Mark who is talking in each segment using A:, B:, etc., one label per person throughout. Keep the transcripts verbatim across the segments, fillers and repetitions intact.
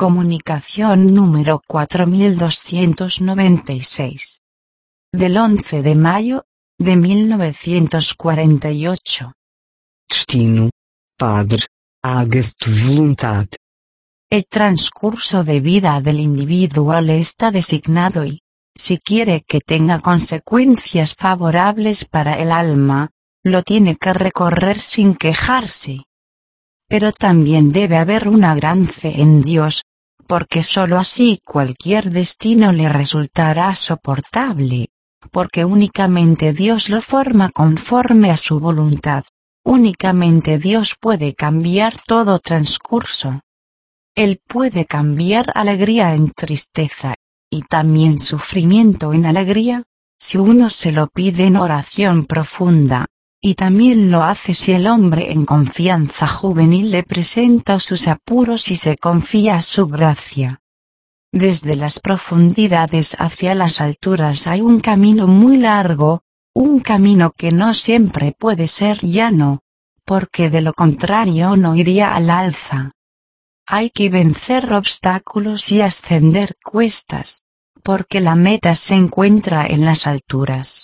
A: Comunicación número cuatro mil doscientos noventa y seis. Del once de mayo, de mil novecientos cuarenta y ocho.
B: Destino. Padre, haga-se tu voluntad.
A: El transcurso de vida del individuo está designado y, si quiere que tenga consecuencias favorables para el alma, lo tiene que recorrer sin quejarse. Pero también debe haber una gran fe en Dios, porque sólo así cualquier destino le resultará soportable, porque únicamente Dios lo forma conforme a su voluntad, únicamente Dios puede cambiar todo transcurso. Él puede cambiar alegría en tristeza, y también sufrimiento en alegría, si uno se lo pide en oración profunda, y también lo hace si el hombre en confianza juvenil le presenta sus apuros y se confía a su gracia. Desde las profundidades hacia las alturas hay un camino muy largo, un camino que no siempre puede ser llano, porque de lo contrario no iría al alza. Hay que vencer obstáculos y ascender cuestas, porque la meta se encuentra en las alturas.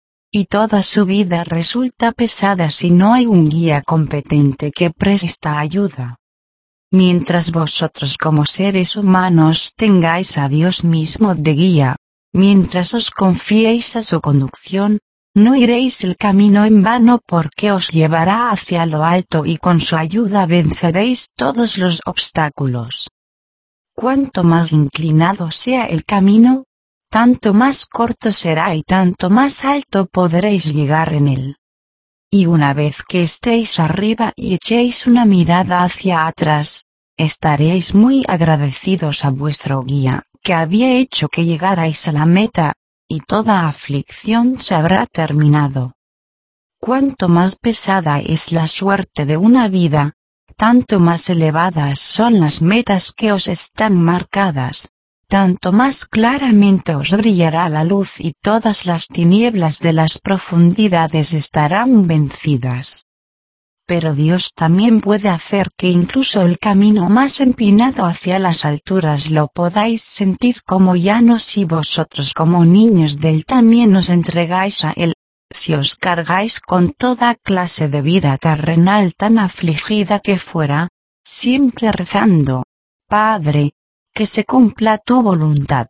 A: Y toda su vida resulta pesada si no hay un guía competente que presta ayuda. Mientras vosotros como seres humanos tengáis a Dios mismo de guía, mientras os confiéis a su conducción, no iréis el camino en vano porque os llevará hacia lo alto y con su ayuda venceréis todos los obstáculos. Cuanto más inclinado sea el camino, tanto más corto será y tanto más alto podréis llegar en él. Y una vez que estéis arriba y echéis una mirada hacia atrás, estaréis muy agradecidos a vuestro guía, que había hecho que llegarais a la meta, y toda aflicción se habrá terminado. Cuanto más pesada es la suerte de una vida, tanto más elevadas son las metas que os están marcadas, tanto más claramente os brillará la luz y todas las tinieblas de las profundidades estarán vencidas. Pero Dios también puede hacer que incluso el camino más empinado hacia las alturas lo podáis sentir como llano si vosotros como niños de Él también os entregáis a Él, si os cargáis con toda clase de vida terrenal tan afligida que fuera, siempre rezando, Padre, que se cumpla tu voluntad.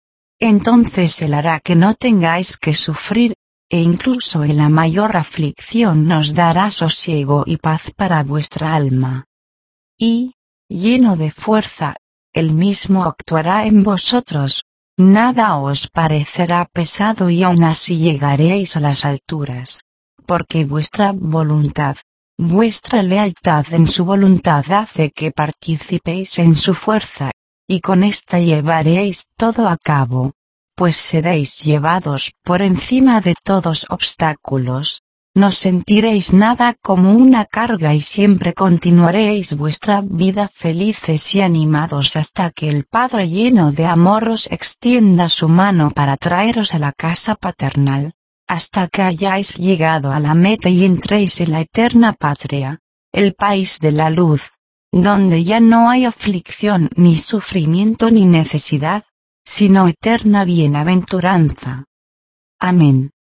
A: Entonces Él hará que no tengáis que sufrir, e incluso en la mayor aflicción nos dará sosiego y paz para vuestra alma. Y, lleno de fuerza, Él mismo actuará en vosotros, nada os parecerá pesado y aún así llegaréis a las alturas, porque vuestra voluntad, vuestra lealtad en su voluntad hace que participéis en su fuerza, y con esta llevaréis todo a cabo, pues seréis llevados por encima de todos obstáculos, no sentiréis nada como una carga y siempre continuaréis vuestra vida felices y animados hasta que el Padre lleno de amor os extienda su mano para traeros a la casa paternal, hasta que hayáis llegado a la meta y entréis en la eterna patria, el país de la luz, donde ya no hay aflicción ni sufrimiento ni necesidad, sino eterna bienaventuranza. Amén.